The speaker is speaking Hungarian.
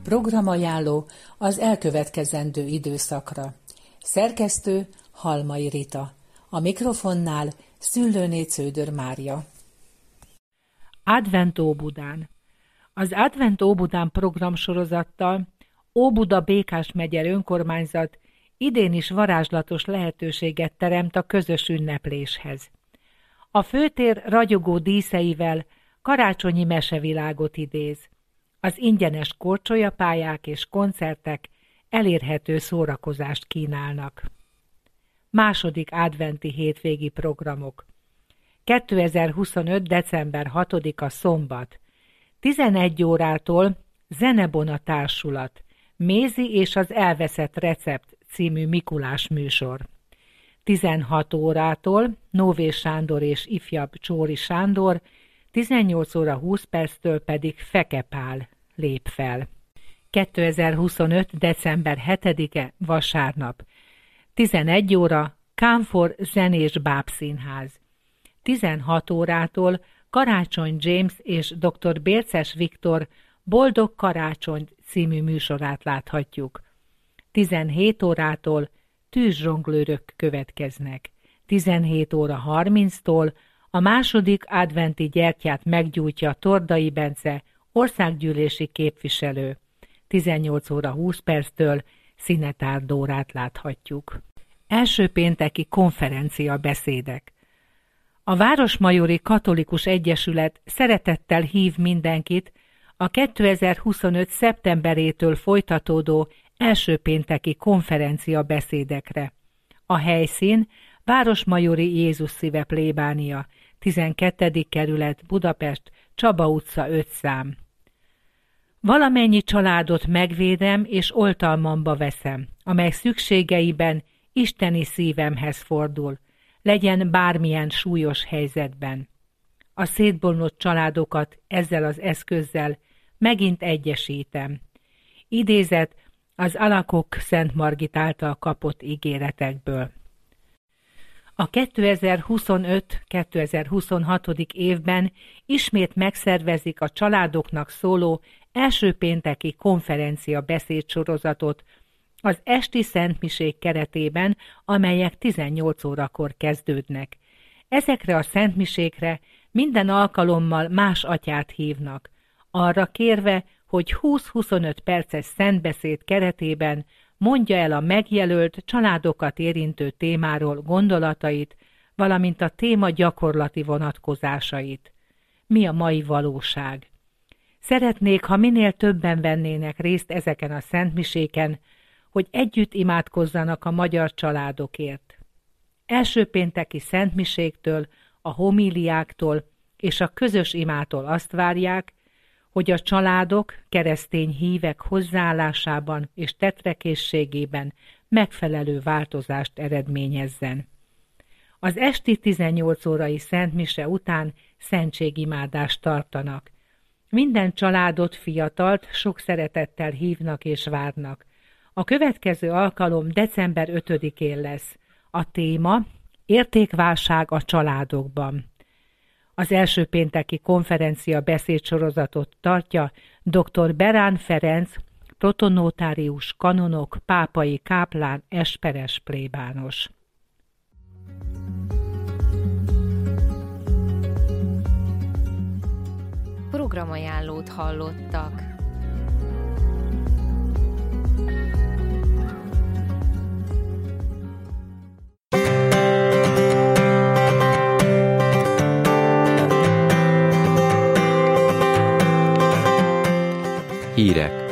Programajánló az elkövetkezendő időszakra. Szerkesztő Halmai Rita. A mikrofonnál Szüllőné Cződör Mária. Advent Óbudán. Az Advent Óbudán programsorozattal Óbuda Békás megye önkormányzat idén is varázslatos lehetőséget teremt a közös ünnepléshez. A főtér ragyogó díszeivel karácsonyi mesevilágot idéz. Az ingyenes korcsolyapályák és koncertek elérhető szórakozást kínálnak. Második adventi hétvégi programok. 2025. december 6-a szombat. 11 órától Zenebona Társulat, Mézi és az elveszett recept című Mikulás műsor. 16 órától Nóvé Sándor és ifjabb Csóri Sándor, 18 óra 20 perctől pedig Feke Pál lép fel. 2025. december 7-e vasárnap. 11 óra Kánfor Zenés Bábszínház. 16 órától Karácsony James és dr. Bérces Viktor Boldog Karácsony című műsorát láthatjuk. 17 órától tűzzsonglőrök következnek. 17 óra 30-tól a második adventi gyertyát meggyújtja Tordai Bence, országgyűlési képviselő. 18 óra 20 perctől Szinetár Dórát láthatjuk. Első pénteki konferencia beszédek. A Városmajori Katolikus Egyesület szeretettel hív mindenkit a 2025. szeptemberétől folytatódó első pénteki konferencia beszédekre. A helyszín Városmajori Jézus Szíve plébánia, 12. kerület, Budapest, Csaba utca 5 szám. Valamennyi családot megvédem és oltalmamba veszem, amely szükségeiben isteni szívemhez fordul, legyen bármilyen súlyos helyzetben. A szétbomlott családokat ezzel az eszközzel megint egyesítem. Idézet az Alakok Szent Margit által kapott ígéretekből. A 2025-2026. évben ismét megszervezik a családoknak szóló első pénteki konferencia beszédsorozatot az esti szentmisék keretében, amelyek 18 órakor kezdődnek. Ezekre a szentmisékre minden alkalommal más atyát hívnak, arra kérve, hogy 20-25 perces szentbeszéd keretében mondja el a megjelölt, családokat érintő témáról gondolatait, valamint a téma gyakorlati vonatkozásait. Mi a mai valóság? Szeretnék, ha minél többen vennének részt ezeken a szentmiséken, hogy együtt imádkozzanak a magyar családokért. Első pénteki szentmiséktől, a homíliáktól és a közös imától azt várják, hogy a családok keresztény hívek hozzáállásában és tetrekészségében megfelelő változást eredményezzen. Az esti 18 órai szentmise után szentségimádást tartanak. Minden családot, fiatalt sok szeretettel hívnak és várnak. A következő alkalom december 5-én lesz. A téma értékválság a családokban. Az első pénteki konferencia beszédsorozatot tartja dr. Berán Ferenc, protonotárius, kanonok, pápai káplán, esperes plébános. Programajánlót hallottak. Hírek.